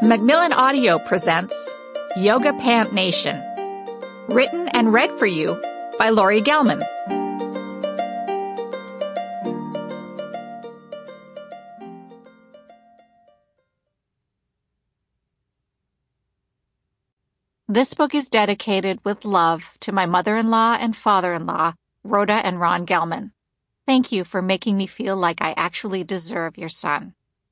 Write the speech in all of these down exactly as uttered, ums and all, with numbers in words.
Macmillan Audio presents Yoga Pant Nation. Written and read for you by Lori Gelman. This book is dedicated with love to my mother-in-law and father-in-law, Rhoda and Ron Gelman. Thank you for making me feel like I actually deserve your son.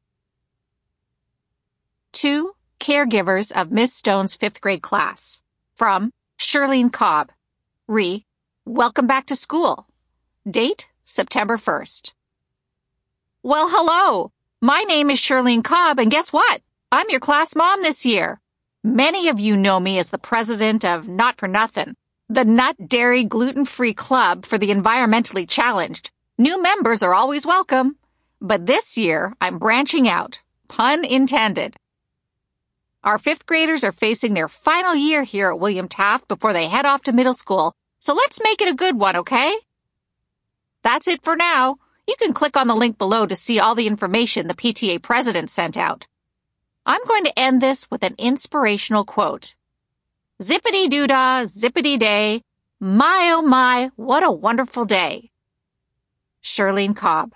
Two caregivers of Miss Stone's fifth grade class. From Shirlene Cobb. Re. Welcome back to school. Date, September first. Well, hello. My name is Shirlene Cobb, and guess what? I'm your class mom this year. Many of you know me as the president of Not for Nothing, the Nut Dairy Gluten-Free Club for the Environmentally Challenged. New members are always welcome. But this year, I'm branching out. Pun intended. Our fifth graders are facing their final year here at William Taft before they head off to middle school, so let's make it a good one, okay? That's it for now. You can click on the link below to see all the information the P T A president sent out. I'm going to end this with an inspirational quote. Zippity-doo-dah, zippity-day, my oh my, what a wonderful day. Shirlene Cobb.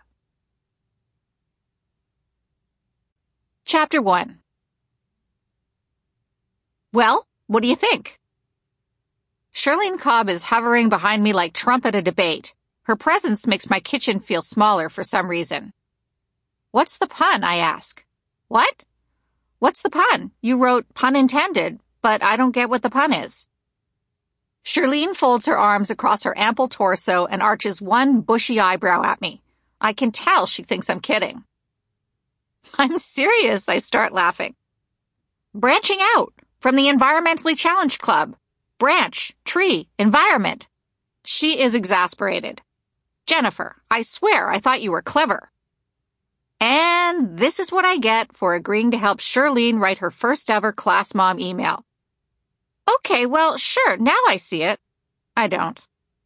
Chapter one. Well, what do you think? Shirlene Cobb is hovering behind me like Trump at a debate. Her presence makes my kitchen feel smaller for some reason. What's the pun, I ask. What? What's the pun? You wrote pun intended, but I don't get what the pun is. Shirlene folds her arms across her ample torso and arches one bushy eyebrow at me. I can tell she thinks I'm kidding. I'm serious, I start laughing. Branching out from the Environmentally Challenged Club. Branch, tree, environment. She is exasperated. Jennifer, I swear I thought you were clever. And this is what I get for agreeing to help Shirlene write her first ever class mom email. Okay, well, sure, now I see it. I don't.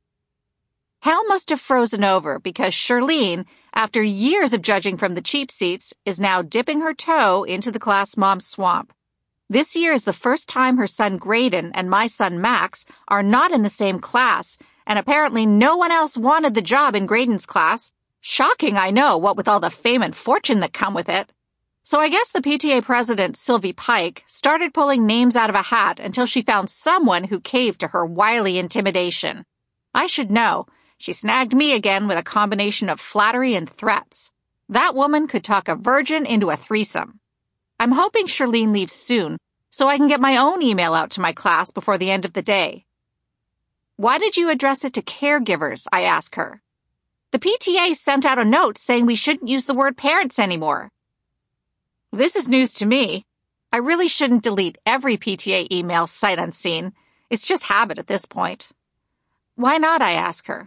Hell must have frozen over because Shirlene, after years of judging from the cheap seats, is now dipping her toe into the class mom swamp. This year is the first time her son Graydon and my son Max are not in the same class, and apparently no one else wanted the job in Graydon's class. Shocking, I know, what with all the fame and fortune that come with it. So I guess the P T A president, Sylvie Pike, started pulling names out of a hat until she found someone who caved to her wily intimidation. I should know. She snagged me again with a combination of flattery and threats. That woman could talk a virgin into a threesome. I'm hoping Shirlene leaves soon so I can get my own email out to my class before the end of the day. Why did you address it to caregivers? I ask her. The P T A sent out a note saying we shouldn't use the word parents anymore. This is news to me. I really shouldn't delete every P T A email sight unseen. It's just habit at this point. Why not? I ask her.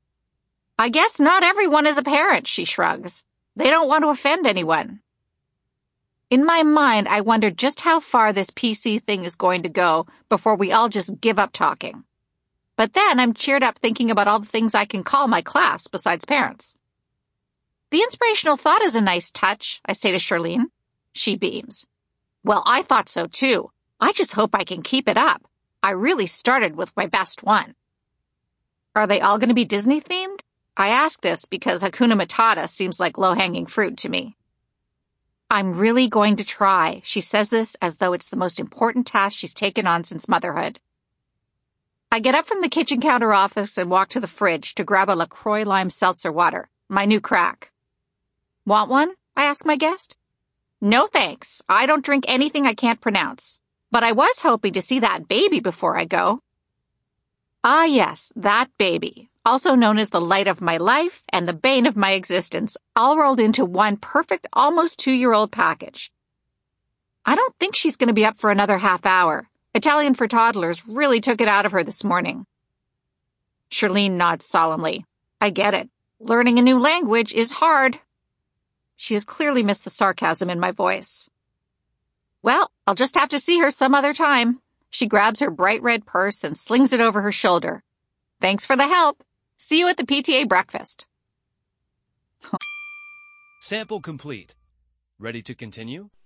I guess not everyone is a parent, she shrugs. They don't want to offend anyone. In my mind, I wonder just how far this P C thing is going to go before we all just give up talking. But then I'm cheered up thinking about all the things I can call my class besides parents. The inspirational thought is a nice touch, I say to Shirlene. She beams. Well, I thought so too. I just hope I can keep it up. I really started with my best one. Are they all going to be Disney themed? I ask this because Hakuna Matata seems like low-hanging fruit to me. I'm really going to try. She says this as though it's the most important task she's taken on since motherhood. I get up from the kitchen counter office and walk to the fridge to grab a LaCroix lime seltzer water, my new crack. Want one? I ask my guest. No thanks. I don't drink anything I can't pronounce. But I was hoping to see that baby before I go. Ah yes, that baby, also known as the light of my life and the bane of my existence, all rolled into one perfect almost two-year-old package. I don't think she's going to be up for another half hour. Italian for toddlers really took it out of her this morning. Shirlene nods solemnly. I get it. Learning a new language is hard. She has clearly missed the sarcasm in my voice. Well, I'll just have to see her some other time. She grabs her bright red purse and slings it over her shoulder. Thanks for the help. See you at the P T A breakfast. Sample complete. Ready to continue?